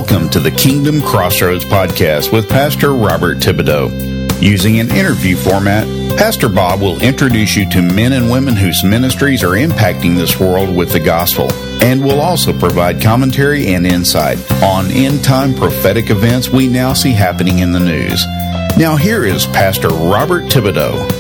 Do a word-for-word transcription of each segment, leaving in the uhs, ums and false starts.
Welcome to the Kingdom Crossroads podcast with Pastor Robert Thibodeau. Using an interview format, Pastor Bob will introduce you to men and women whose ministries are impacting this world with the gospel, and will also provide commentary and insight on end-time prophetic events we now see happening in the news. Now here is Pastor Robert Thibodeau.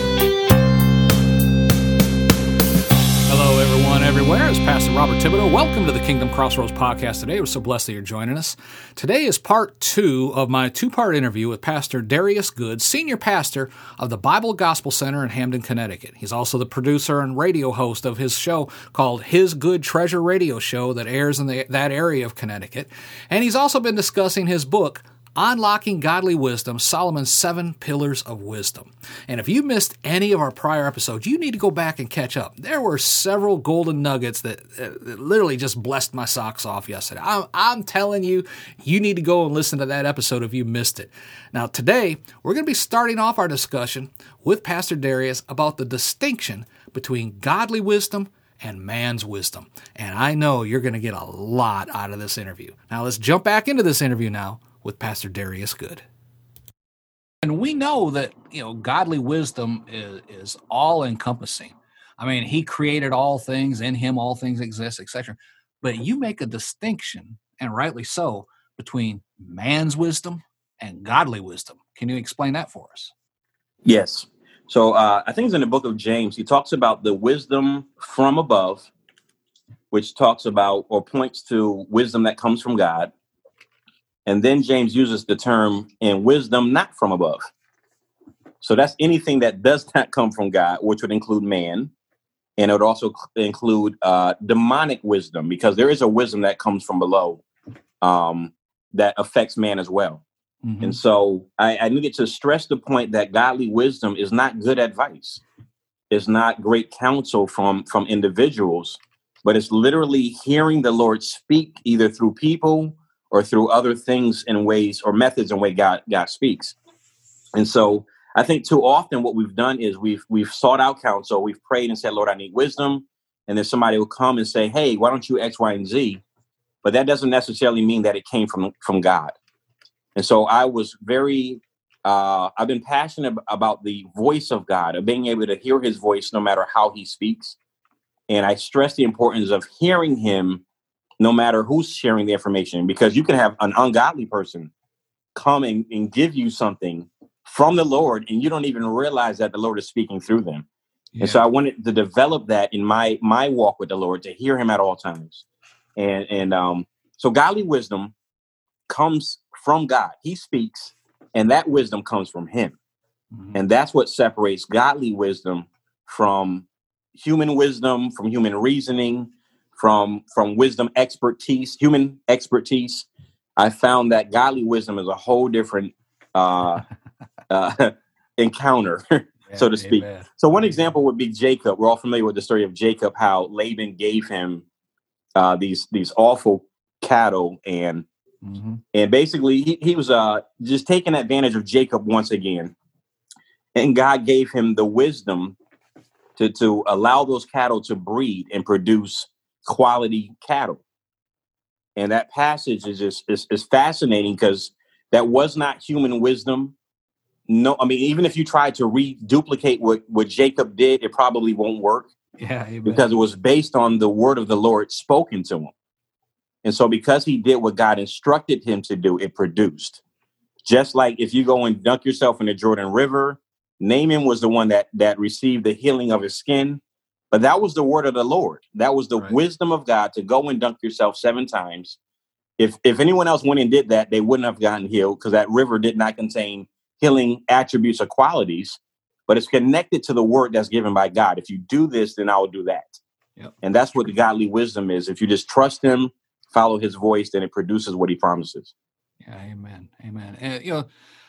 Everywhere, it's Pastor Robert Thibodeau. Welcome to the Kingdom Crossroads podcast today. We're so blessed that you're joining us. Today is part two of my two-part interview with Pastor Darius Good, senior pastor of the Bible Gospel Center in Hamden, Connecticut. He's also the producer and radio host of his show called His Good Treasure Radio Show that airs in the, that area of Connecticut. And he's also been discussing his book, Unlocking Godly Wisdom, Solomon's Seven Pillars of Wisdom. And if you missed any of our prior episodes, you need to go back and catch up. There were several golden nuggets that, uh, that literally just blessed my socks off yesterday. I'm, I'm telling you, you need to go and listen to that episode if you missed it. Now, today, we're going to be starting off our discussion with Pastor Darius about the distinction between godly wisdom and man's wisdom. And I know you're going to get a lot out of this interview. Now, let's jump back into this interview now with Pastor Darius Good. And we know that, you know, godly wisdom is, is all-encompassing. I mean, he created all things, in him all things exist, et cetera. But you make a distinction, and rightly so, between man's wisdom and godly wisdom. Can you explain that for us? Yes. So uh, I think it's in the book of James. He talks about the wisdom from above, which talks about or points to wisdom that comes from God. And then James uses the term in wisdom not from above. So that's anything that does not come from God, which would include man. And it would also include uh, demonic wisdom, because there is a wisdom that comes from below um, that affects man as well. Mm-hmm. And so I, I needed to stress the point that godly wisdom is not good advice. It's not great counsel from, from individuals, but it's literally hearing the Lord speak either through people or through other things and ways or methods and way God God speaks. And so I think too often what we've done is we've we've sought out counsel, we've prayed and said, Lord, I need wisdom. And then somebody will come and say, hey, why don't you X, Y, and Z? But that doesn't necessarily mean that it came from, from God. And so I was very, uh, I've been passionate about the voice of God, of being able to hear his voice no matter how he speaks. And I stress the importance of hearing him no matter who's sharing the information, because you can have an ungodly person come and, and give you something from the Lord, and you don't even realize that the Lord is speaking through them. Yeah. And so I wanted to develop that in my my walk with the Lord, to hear him at all times. And, and um, so godly wisdom comes from God. He speaks, and that wisdom comes from him. Mm-hmm. And that's what separates godly wisdom from human wisdom, from human reasoning, from from wisdom expertise, human expertise. I found that godly wisdom is a whole different uh, uh, encounter, yeah, so to speak. Amen. So one example would be Jacob. We're all familiar with the story of Jacob, how Laban gave him uh, these these awful cattle, and mm-hmm. and basically he, he was uh, just taking advantage of Jacob once again. And God gave him the wisdom to to allow those cattle to breed and produce quality cattle. And that passage is just is, is fascinating, because that was not human wisdom. No, I mean, even if you try to reduplicate what, what Jacob did, it probably won't work. Yeah, amen. Because it was based on the word of the Lord spoken to him. And so because he did what God instructed him to do, it produced. Just like if you go and dunk yourself in the Jordan River, Naaman was the one that that received the healing of his skin. But that was the word of the Lord. That was the right. wisdom of God, to go and dunk yourself seven times. If if anyone else went and did that, they wouldn't have gotten healed, because that river did not contain healing attributes or qualities. But it's connected to the word that's given by God. If you do this, then I will do that. Yep. And that's what the godly wisdom is. If you just trust him, follow his voice, then it produces what he promises. Yeah, amen. Amen. And, you know,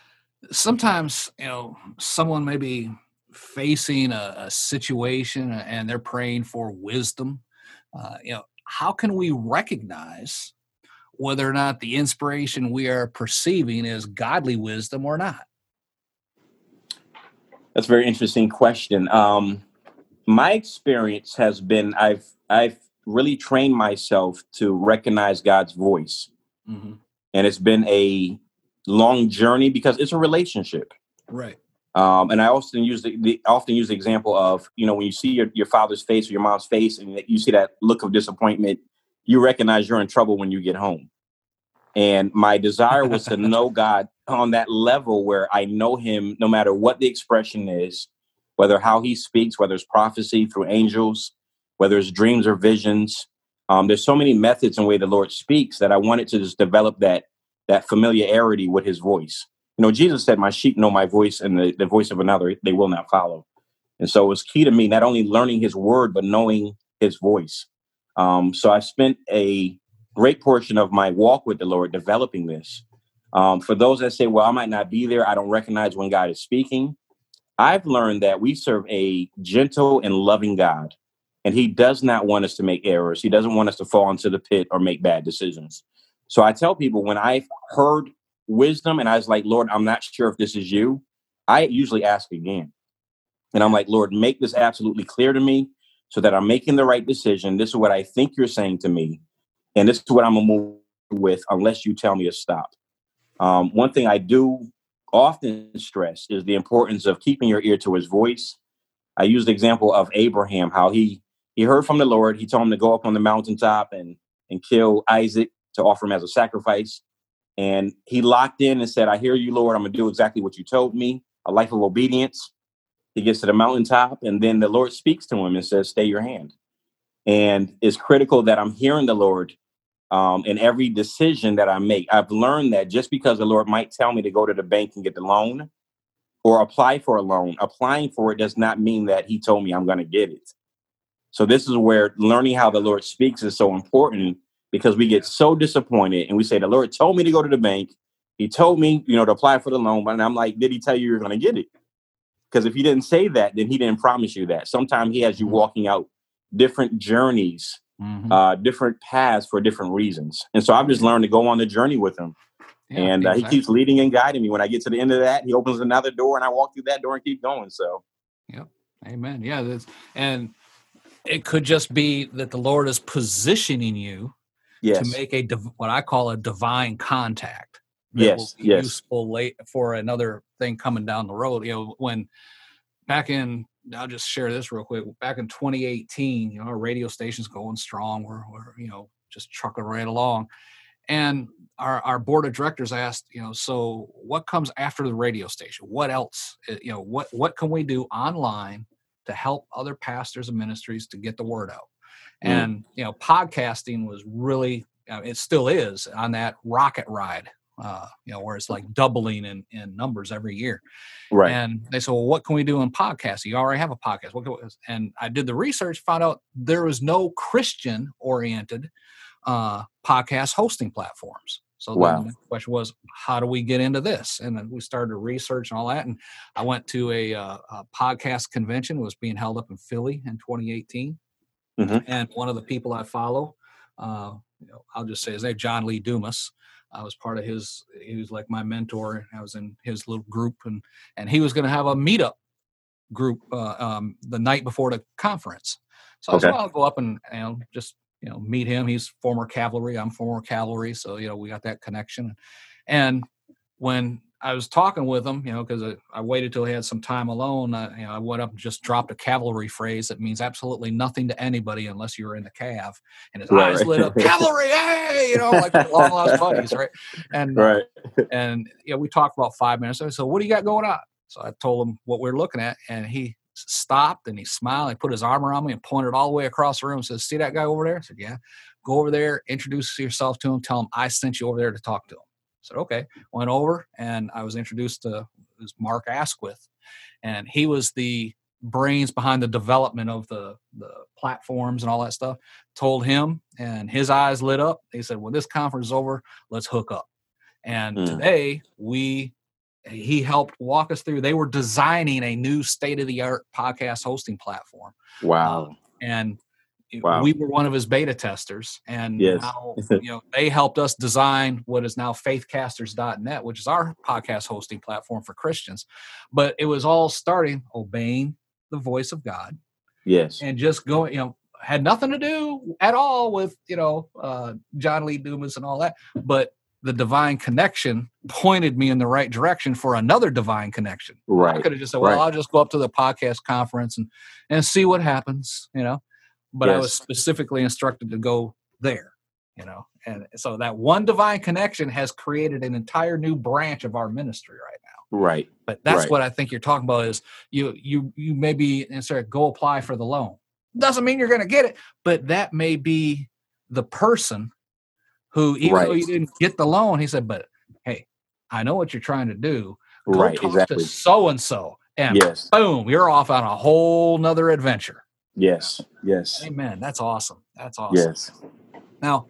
sometimes, you know, someone may be facing a, a situation and they're praying for wisdom. Uh, you know, how can we recognize whether or not the inspiration we are perceiving is godly wisdom or not? That's a very interesting question. Um, my experience has been I've I've really trained myself to recognize God's voice. Mm-hmm. And it's been a long journey because it's a relationship. Right. Um, and I often use the, the often use the example of, you know, when you see your, your father's face or your mom's face and you see that look of disappointment, you recognize you're in trouble when you get home. And my desire was to know God on that level where I know him no matter what the expression is, whether how he speaks, whether it's prophecy through angels, whether it's dreams or visions. Um, there's so many methods and way the Lord speaks that I wanted to just develop that that familiarity with his voice. You know, Jesus said, my sheep know my voice, and the, the voice of another they will not follow. And so it was key to me not only learning his word, but knowing his voice. Um, so I spent a great portion of my walk with the Lord developing this. Um, for those that say, well, I might not be there, I don't recognize when God is speaking. I've learned that we serve a gentle and loving God, and he does not want us to make errors. He doesn't want us to fall into the pit or make bad decisions. So I tell people when I've heard wisdom and I was like, Lord, I'm not sure if this is you, I usually ask again. And I'm like, Lord, make this absolutely clear to me so that I'm making the right decision. This is what I think you're saying to me. And this is what I'm going to move with unless you tell me to stop. Um, one thing I do often stress is the importance of keeping your ear to his voice. I use the example of Abraham, how he he heard from the Lord. He told him to go up on the mountaintop and, and kill Isaac to offer him as a sacrifice. And he locked in and said, I hear you, Lord. I'm going to do exactly what you told me, a life of obedience. He gets to the mountaintop, and then the Lord speaks to him and says, stay your hand. And it's critical that I'm hearing the Lord um, in every decision that I make. I've learned that just because the Lord might tell me to go to the bank and get the loan or apply for a loan, applying for it does not mean that he told me I'm going to get it. So this is where learning how the Lord speaks is so important, because we get so disappointed and we say, the Lord told me to go to the bank. He told me, you know, to apply for the loan. But I'm like, did he tell you you're going to get it? Because if he didn't say that, then he didn't promise you that. Sometimes he has you walking out different journeys, mm-hmm. uh, different paths for different reasons. And so I've just learned to go on the journey with him. Yeah, and uh, exactly. He keeps leading and guiding me. When I get to the end of that, he opens another door and I walk through that door and keep going. So, yep. Amen. Yeah. That's, and it could just be that the Lord is positioning you yes. to make a div- what I call a divine contact. That yes, will be yes. useful late for another thing coming down the road. You know, when back in, I'll just share this real quick. Back in twenty eighteen, you know, our radio station's going strong. We're, we're you know, just trucking right along. And our, our board of directors asked, you know, so what comes after the radio station? What else? You know, what what can we do online to help other pastors and ministries to get the word out? Mm. And, you know, podcasting was really, uh, it still is on that rocket ride, uh, you know, where it's like doubling in, in numbers every year. Right. And they said, well, what can we do in podcasting? You already have a podcast. What can we? And I did the research, found out there was no Christian oriented uh, podcast hosting platforms. So wow. then the question was, how do we get into this? And then we started to research and all that. And I went to a, uh, a podcast convention. It was being held up in Philly in twenty eighteen. Mm-hmm. And one of the people I follow, uh, you know, I'll just say his name, John Lee Dumas. I was part of his, he was like my mentor. I was in his little group, and, and he was going to have a meetup group uh, um, the night before the conference. So okay. I said, well, I'll go up and, you know, just, you know, meet him. He's former cavalry. I'm former cavalry. So, you know, we got that connection. And when I was talking with him, you know, because I, I waited till he had some time alone, I, you know, I went up and just dropped a cavalry phrase that means absolutely nothing to anybody unless you're in the cav. And his right, eyes right. lit up, cavalry, hey, you know, like long lost buddies, right? And, right. uh, and, you know, we talked about five minutes. I said, so what do you got going on? So I told him what we we're looking at, and he stopped and he smiled. He put his arm around me and pointed all the way across the room and said, see that guy over there? I said, yeah. Go over there, introduce yourself to him, tell him I sent you over there to talk to him. I said, okay. Went over, and I was introduced to this Mark Asquith, and he was the brains behind the development of the, the platforms and all that stuff. Told him, and his eyes lit up. He said, when this conference is over, let's hook up. And mm. today we he helped walk us through. They were designing a new state-of-the-art podcast hosting platform. Wow. Uh, and wow. we were one of his beta testers. And yes. now, you know, they helped us design what is now faithcasters dot net, which is our podcast hosting platform for Christians. But it was all starting obeying the voice of God. Yes. And just going, you know, had nothing to do at all with, you know, uh, John Lee Dumas and all that. But the divine connection pointed me in the right direction for another divine connection. Right. I could have just said, well, right. I'll just go up to the podcast conference and, and see what happens, you know, but Yes. I was specifically instructed to go there, you know, and so that one divine connection has created an entire new branch of our ministry right now. Right. But that's right. what I think you're talking about is you, you, you maybe instead of go apply for the loan. Doesn't mean you're going to get it, but that may be the person who, even right. though you didn't get the loan, he said, but hey, I know what you're trying to do. Go right. talk Exactly. to so-and-so. And yes. boom, you're off on a whole nother adventure. Yes. Yes. Amen. That's awesome. That's awesome. Yes. Now,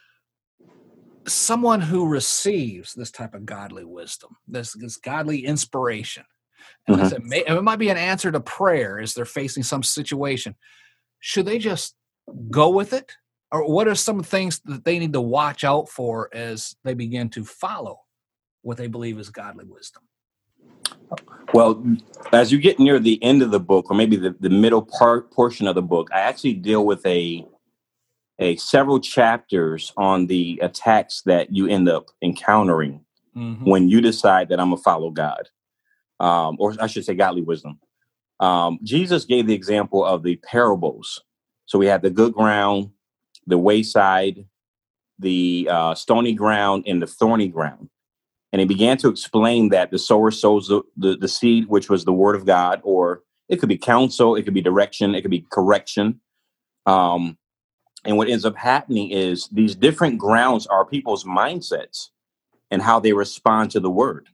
someone who receives this type of godly wisdom, this, this godly inspiration, and mm-hmm. I said, may, it might be an answer to prayer as they're facing some situation. Should they just go with it? Or what are some things that they need to watch out for as they begin to follow what they believe is godly wisdom? Well, as you get near the end of the book, or maybe the, the middle part portion of the book, I actually deal with a a several chapters on the attacks that you end up encountering mm-hmm. when you decide that I'm going to follow God, um, or I should say godly wisdom. Um, Jesus gave the example of the parables. So we have the good ground, the wayside, the uh, stony ground, and the thorny ground. And he began to explain that the sower sows the, the, the seed, which was the word of God, or it could be counsel, it could be direction, it could be correction. Um, and what ends up happening is these different grounds are people's mindsets and how they respond to the word.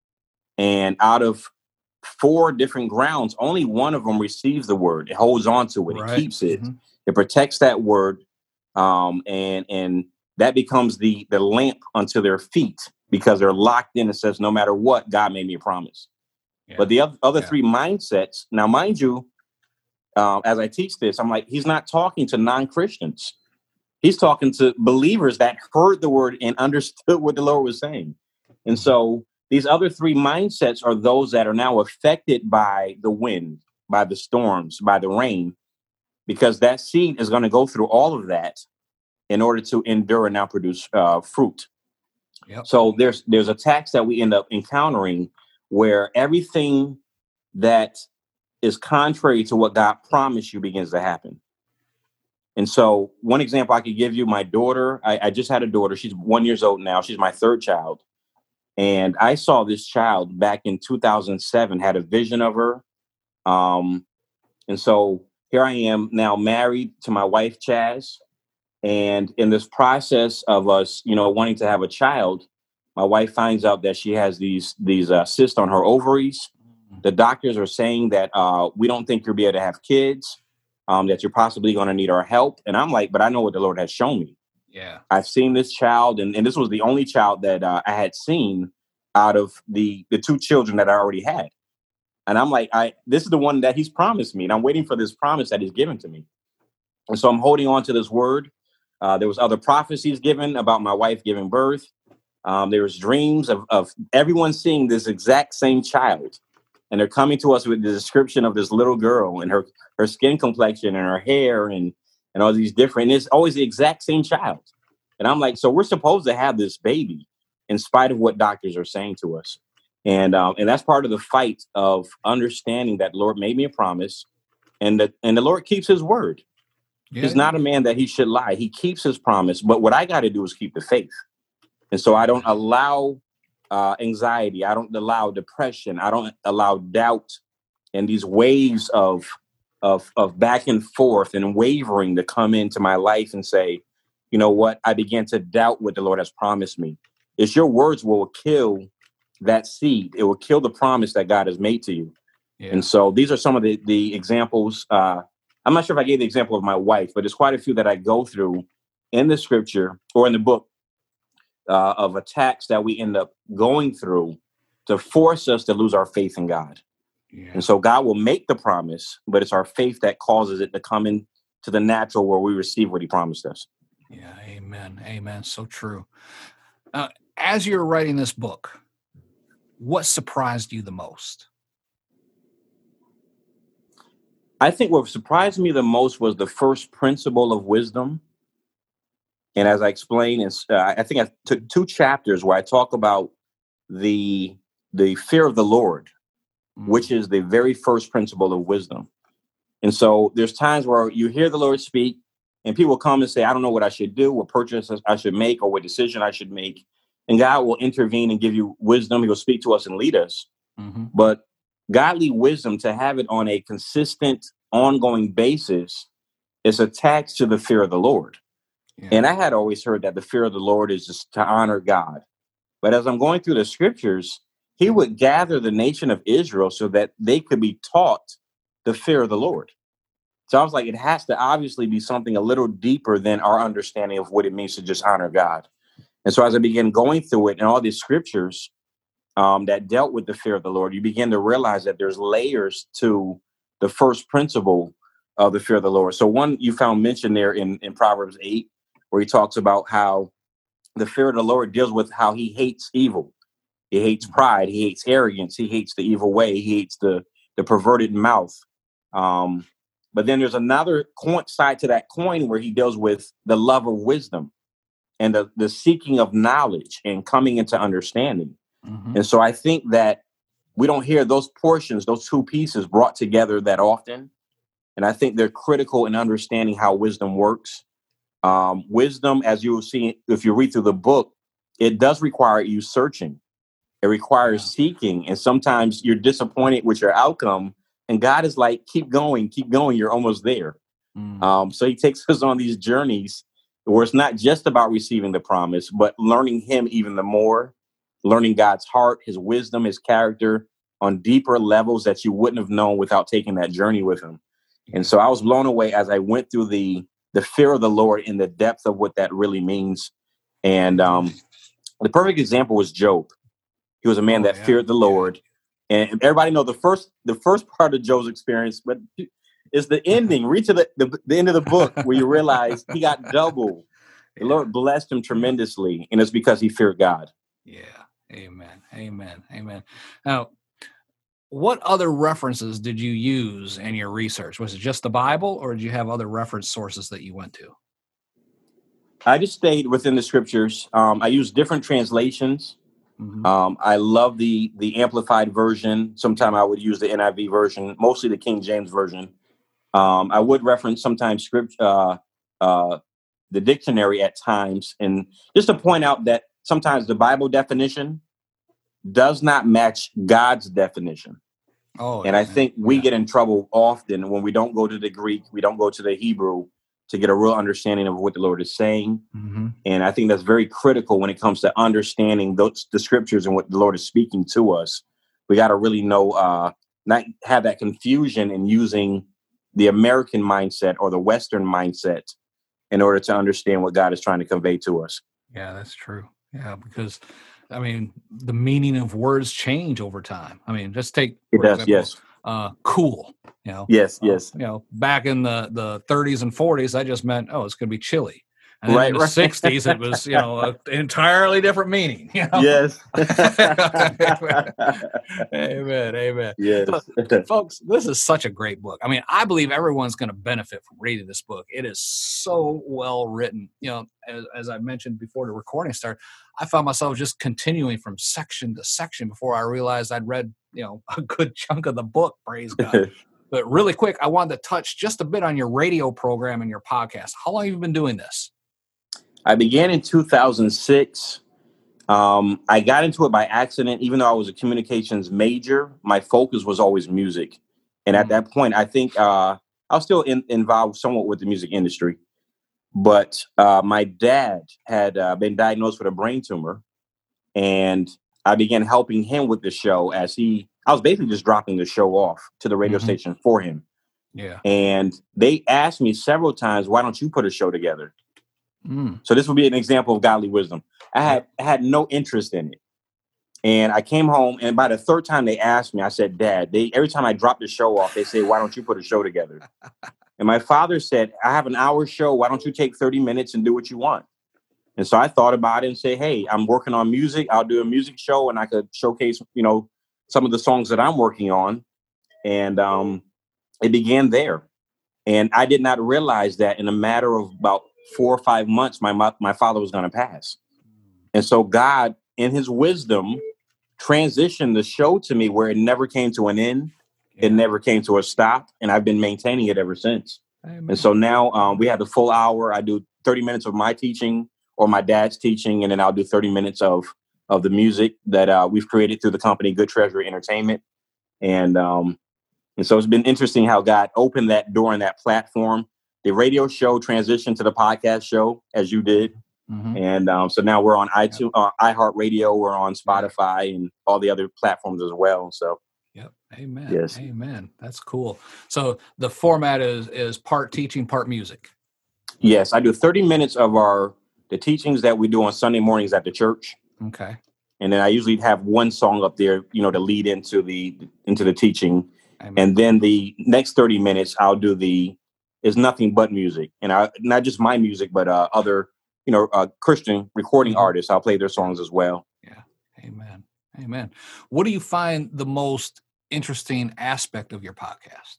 And out of four different grounds, only one of them receives the word. It holds on to it. Right. It keeps it. Mm-hmm. It protects that word. Um, and and that becomes the the lamp unto their feet because they're locked in and says, no matter what, God made me a promise. Yeah. But the other, other yeah. three mindsets, now, mind you, um, as I teach this, I'm like, he's not talking to non-Christians. He's talking to believers that heard the word and understood what the Lord was saying. And so these other three mindsets are those that are now affected by the wind, by the storms, by the rain, because that seed is going to go through all of that in order to endure and now produce uh, fruit. Yep. So there's there's attacks that we end up encountering where everything that is contrary to what God promised you begins to happen. And so one example I could give you, my daughter, I, I just had a daughter. She's one years old now. She's my third child. And I saw this child back in two thousand seven, had a vision of her. Um, and so here I am now married to my wife, Chaz. And in this process of us, you know, wanting to have a child, my wife finds out that she has these these uh, cysts on her ovaries. The doctors are saying that uh, we don't think you'll be able to have kids, um, that you're possibly going to need our help. And I'm like, but I know what the Lord has shown me. Yeah, I've seen this child, and, and this was the only child that uh, I had seen out of the the two children that I already had. And I'm like, I this is the one that he's promised me, and I'm waiting for this promise that he's given to me. And so I'm holding on to this word. Uh, there was other prophecies given about my wife giving birth. Um, there was dreams of, of everyone seeing this exact same child. And they're coming to us with the description of this little girl and her, her skin complexion and her hair and, and all these different, and it's always the exact same child. And I'm like, so we're supposed to have this baby in spite of what doctors are saying to us. And um, and that's part of the fight of understanding that the Lord made me a promise and that and the Lord keeps his word. Yeah. He's not a man that he should lie. He keeps his promise. But what I got to do is keep the faith. And so I don't allow uh, anxiety. I don't allow depression. I don't allow doubt and these waves of, of, of back and forth and wavering to come into my life and say, you know what? I began to doubt what the Lord has promised me. It's your words will kill that seed. It will kill the promise that God has made to you. Yeah. And so these are some of the, the examples. Uh, I'm not sure if I gave the example of my wife, but there's quite a few that I go through in the scripture or in the book uh, of attacks that we end up going through to force us to lose our faith in God. Yeah. And so God will make the promise, but it's our faith that causes it to come into the natural where we receive what he promised us. Yeah, amen. Amen. So true. Uh, as you're writing this book, what surprised you the most? I think what surprised me the most was the first principle of wisdom. And as I explained, and uh, I think I took two chapters where I talk about the the fear of the Lord, mm. which is the very first principle of wisdom. And so there's times where you hear the Lord speak and people come and say, I don't know what I should do, what purchase I should make, or what decision I should make. And God will intervene and give you wisdom. He will speak to us and lead us. Mm-hmm. But godly wisdom, to have it on a consistent, ongoing basis, is attached to the fear of the Lord. Yeah. And I had always heard that the fear of the Lord is just to honor God. But as I'm going through the scriptures, he would gather the nation of Israel so that they could be taught the fear of the Lord. So I was like, it has to obviously be something a little deeper than our understanding of what it means to just honor God. And so as I began going through it and all these scriptures um, that dealt with the fear of the Lord, you begin to realize that there's layers to the first principle of the fear of the Lord. So one you found mentioned there in, in Proverbs eight, where he talks about how the fear of the Lord deals with how he hates evil. He hates pride. He hates arrogance. He hates the evil way. He hates the, the perverted mouth. Um, but then there's another coin, side to that coin where he deals with the love of wisdom and the, the seeking of knowledge and coming into understanding. Mm-hmm. And so I think that we don't hear those portions, those two pieces brought together that often. And I think they're critical in understanding how wisdom works. Um, wisdom, as you will see, if you read through the book, it does require you searching. It requires yeah. seeking. And sometimes you're disappointed with your outcome. And God is like, keep going, keep going. You're almost there. Mm. Um, so he takes us on these journeys where it's not just about receiving the promise, but learning him even the more, learning God's heart, his wisdom, his character on deeper levels that you wouldn't have known without taking that journey with him. And so I was blown away as I went through the the fear of the Lord in the depth of what that really means. And um, the perfect example was Job. He was a man oh, that yeah. feared the Lord. And everybody know the first the first part of Job's experience, but it's the ending. Read to the, the, the end of the book where you realize he got double. The yeah. Lord blessed him tremendously, and it's because he feared God. Yeah. Amen. Amen. Amen. Now, what other references did you use in your research? Was it just the Bible, or did you have other reference sources that you went to? I just stayed within the scriptures. Um, I used different translations. Mm-hmm. Um, I love the the Amplified version. Sometimes I would use the N I V version, mostly the King James version. Um, I would reference sometimes script, uh, uh, the dictionary at times, and just to point out that sometimes the Bible definition does not match God's definition. Oh, and I man. think we yeah. get in trouble often when we don't go to the Greek, we don't go to the Hebrew to get a real understanding of what the Lord is saying. Mm-hmm. And I think that's very critical when it comes to understanding those, the scriptures and what the Lord is speaking to us. We got to really know, uh, not have that confusion in using the American mindset or the Western mindset in order to understand what God is trying to convey to us. Yeah, that's true. Yeah, because I mean, the meaning of words change over time. I mean, just take, it does, example, yes. uh, cool, you know. Yes, uh, yes. You know, back in the, the thirties and forties, that just meant, oh, it's going to be chilly. And then right, in the right. sixties, it was, you know, an entirely different meaning. You know? Yes. Amen, amen. Yes. So, folks, this is such a great book. I mean, I believe everyone's going to benefit from reading this book. It is so well written. You know, as, as I mentioned before the recording started, I found myself just continuing from section to section before I realized I'd read, you know, a good chunk of the book, praise God. But really quick, I wanted to touch just a bit on your radio program and your podcast. How long have you been doing this? I began in two thousand six. Um, I got into it by accident. Even though I was a communications major, my focus was always music. And at that point, I think uh, I was still in, involved somewhat with the music industry. But uh, my dad had uh, been diagnosed with a brain tumor. And I began helping him with the show as he, I was basically just dropping the show off to the radio mm-hmm. station for him. Yeah. And they asked me several times, why don't you put a show together? Mm. So this would be an example of godly wisdom. I had I had no interest in it. And I came home, and by the third time they asked me, I said, Dad, they every time I drop the show off, they say, why don't you put a show together? And my father said, I have an hour show. Why don't you take thirty minutes and do what you want? And so I thought about it and say, hey, I'm working on music. I'll do a music show, and I could showcase, you know, some of the songs that I'm working on. And um, it began there. And I did not realize that in a matter of about four or five months, my my, my father was going to pass. And so God, in his wisdom, transitioned the show to me where it never came to an end. Yeah. It never came to a stop. And I've been maintaining it ever since. Amen. And so now um, we have the full hour. I do thirty minutes of my teaching or my dad's teaching, and then I'll do thirty minutes of of the music that uh, we've created through the company Good Treasury Entertainment. And um, and so it's been interesting how God opened that door and that platform. The radio show transitioned to the podcast show, as you did. Mm-hmm. And um, so now we're on iTunes, uh, iHeartRadio, we're on Spotify and all the other platforms as well. So, yep. Amen. Yes. Amen. That's cool. So the format is is part teaching, part music. Yes, I do thirty minutes of our the teachings that we do on Sunday mornings at the church. Okay. And then I usually have one song up there, you know, to lead into the into the teaching. Amen. And then the next thirty minutes, I'll do the is nothing but music, and I not just my music, but uh, other. you know, uh, Christian recording mm-hmm. artists. I'll play their songs as well. Yeah. Amen. Amen. What do you find the most interesting aspect of your podcast?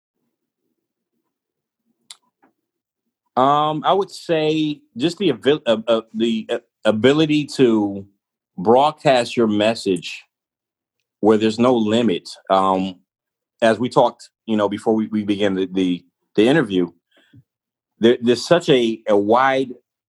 Um, I would say just the, abil- uh, uh, the uh, ability to broadcast your message where there's no limit. Um, as we talked, you know, before we, we began the, the, the interview, there, there's such a, a wide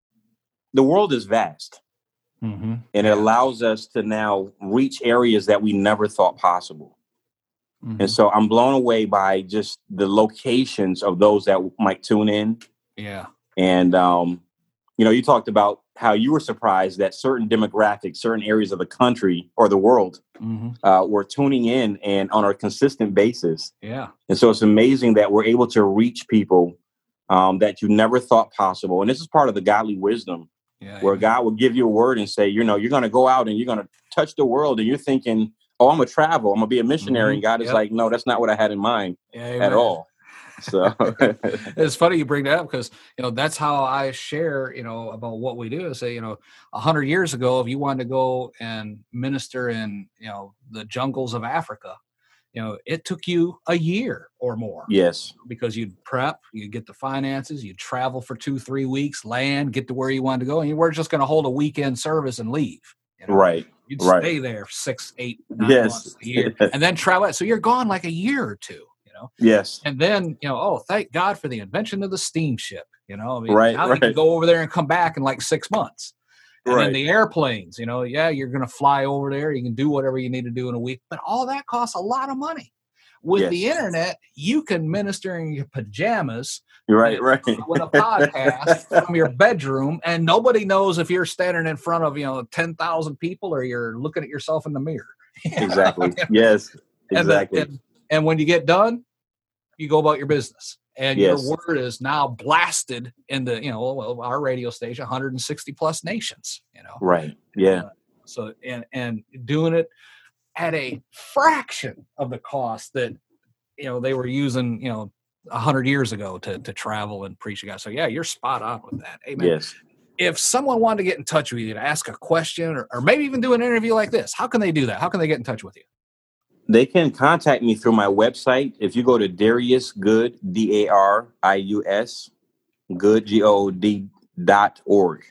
The world is vast, mm-hmm. and it allows us to now reach areas that we never thought possible. Mm-hmm. And so I'm blown away by just the locations of those that might tune in. Yeah. And, um, you know, you talked about how you were surprised that certain demographics, certain areas of the country or the world mm-hmm. uh, were tuning in and on a consistent basis. Yeah. And so it's amazing that we're able to reach people um, that you never thought possible. And this is part of the godly wisdom. Yeah, where yeah. God will give you a word and say, you know, you're going to go out and you're going to touch the world, and you're thinking, oh, I'm going to travel, I'm going to be a missionary. Mm-hmm. And God is yep. like, no, that's not what I had in mind yeah, at all. So it's funny you bring that up, because, you know, that's how I share, you know, about what we do. I say, you know, a hundred years ago, if you wanted to go and minister in, you know, the jungles of Africa, you know, it took you a year or more. Yes. Because you'd prep, you'd get the finances, you'd travel for two, three weeks, land, get to where you wanted to go. And you weren't just going to hold a weekend service and leave. You know? Right. You'd right. stay there six, eight, nine yes. months a year and then travel. So you're gone like a year or two, you know? Yes. And then, you know, oh, thank God for the invention of the steamship. You know, I mean, right, now right. you can go over there and come back in like six months. And right. then the airplanes, you know, yeah, you're going to fly over there. You can do whatever you need to do in a week. But all that costs a lot of money. With yes. the internet, you can minister in your pajamas. Right, right. With a podcast from your bedroom, and nobody knows if you're standing in front of, you know, ten thousand people or you're looking at yourself in the mirror. Exactly. Yes, exactly. And, the, and, and when you get done, you go about your business. And yes. your word is now blasted in the, you know, well, our radio station, one hundred sixty plus nations, you know. Right, yeah. Uh, so, and and doing it at a fraction of the cost that, you know, they were using, you know, a hundred years ago to, to travel and preach to God. So yeah, you're spot on with that. Amen. Yes. If someone wanted to get in touch with you to ask a question or, or maybe even do an interview like this, how can they do that? How can they get in touch with you? They can contact me through my website. If you go to Darius Good, D A R I U S, good, G O O D dot org.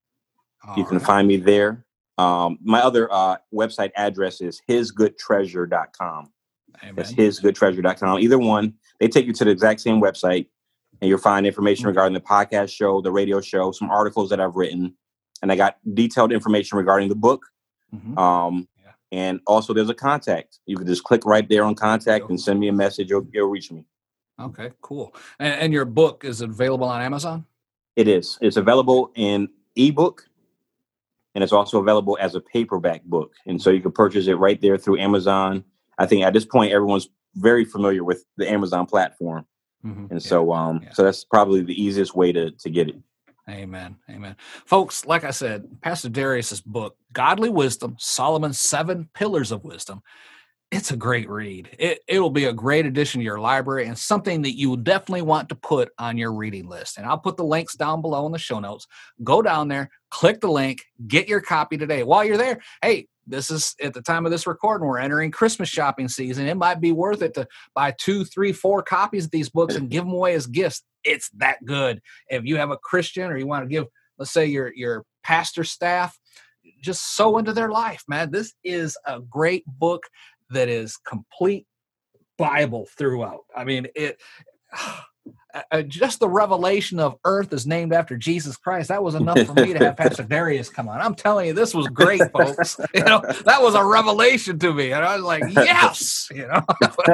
You can right. find me there. Um, my other uh, website address is his good treasure dot com. Amen. That's his good treasure dot com. Either one, they take you to the exact same website, and you'll find information mm-hmm. regarding the podcast show, the radio show, some articles that I've written, and I got detailed information regarding the book. Mm-hmm. Um, yeah. And also there's a contact. You can just click right there on contact cool. and send me a message. You'll, you'll reach me. Okay, cool. And, and your book, is it available on Amazon? It is. It's available in ebook. And it's also available as a paperback book. And so you can purchase it right there through Amazon. I think at this point, everyone's very familiar with the Amazon platform. Mm-hmm. And yeah. so um, yeah. so that's probably the easiest way to, to get it. Amen. Amen. Folks, like I said, Pastor Darius's book, Godly Wisdom, Solomon's Seven Pillars of Wisdom. It's a great read. It, it'll be a great addition to your library and something that you will definitely want to put on your reading list. And I'll put the links down below in the show notes. Go down there, click the link, get your copy today. While you're there, hey, this is at the time of this recording, we're entering Christmas shopping season. It might be worth it to buy two, three, four copies of these books and give them away as gifts. It's that good. If you have a Christian or you want to give, let's say your, your pastor staff, just sow into their life, man. This is a great book that is complete Bible throughout. I mean, it, uh, just the revelation of earth is named after Jesus Christ. That was enough for me to have Pastor Darius come on. I'm telling you, this was great, folks. You know, that was a revelation to me. And I was like, yes, you know,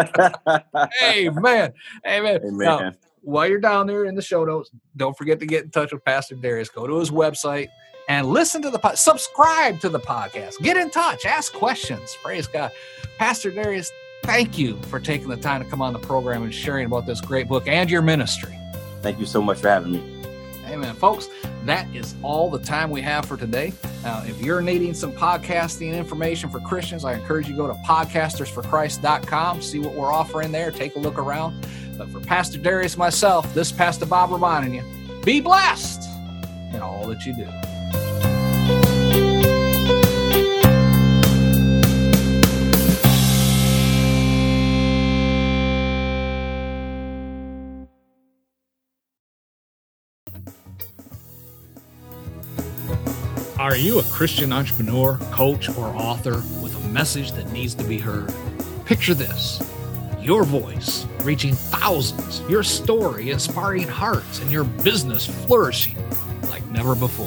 amen. Amen. Amen. Now, while you're down there in the show notes, don't forget to get in touch with Pastor Darius. Go to his website and listen to the pod, subscribe to the podcast. Get in touch, ask questions. Praise God. Pastor Darius, thank you for taking the time to come on the program and sharing about this great book and your ministry. Thank you so much for having me. Amen. Folks, that is all the time we have for today. Now, if you're needing some podcasting information for Christians, I encourage you to go to podcasters for christ dot com, see what we're offering there, take a look around. But for Pastor Darius, myself, this is Pastor Bob reminding you, be blessed in all that you do. Are you a Christian entrepreneur, coach, or author with a message that needs to be heard? Picture this. Your voice reaching thousands, your story inspiring hearts, and your business flourishing like never before.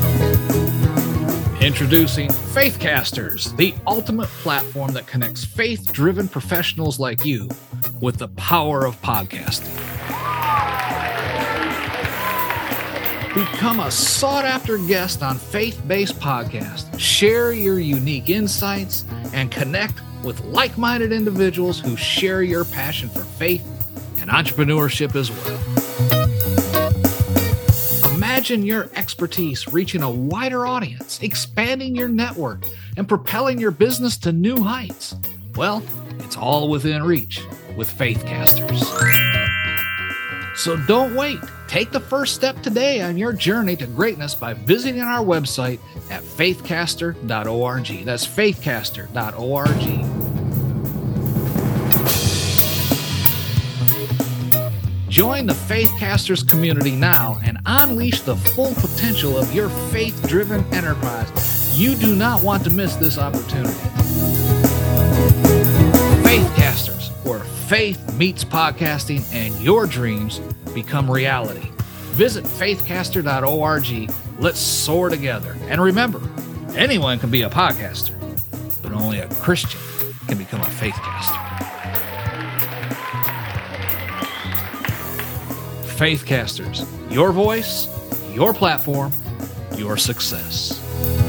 Introducing Faithcasters, the ultimate platform that connects faith-driven professionals like you with the power of podcasting. Become a sought-after guest on faith-based podcasts. Share your unique insights and connect with like-minded individuals who share your passion for faith and entrepreneurship as well. Imagine your expertise reaching a wider audience, expanding your network, and propelling your business to new heights. Well, it's all within reach with Faithcasters. So don't wait. Take the first step today on your journey to greatness by visiting our website at faithcaster dot org. That's faithcaster dot org. Join the Faithcasters community now and unleash the full potential of your faith-driven enterprise. You do not want to miss this opportunity. Faithcasters, where faith meets podcasting and your dreams become reality. Visit faithcaster dot org. Let's soar together. And remember, anyone can be a podcaster, but only a Christian can become a faithcaster. Faithcasters, your voice, your platform, your success.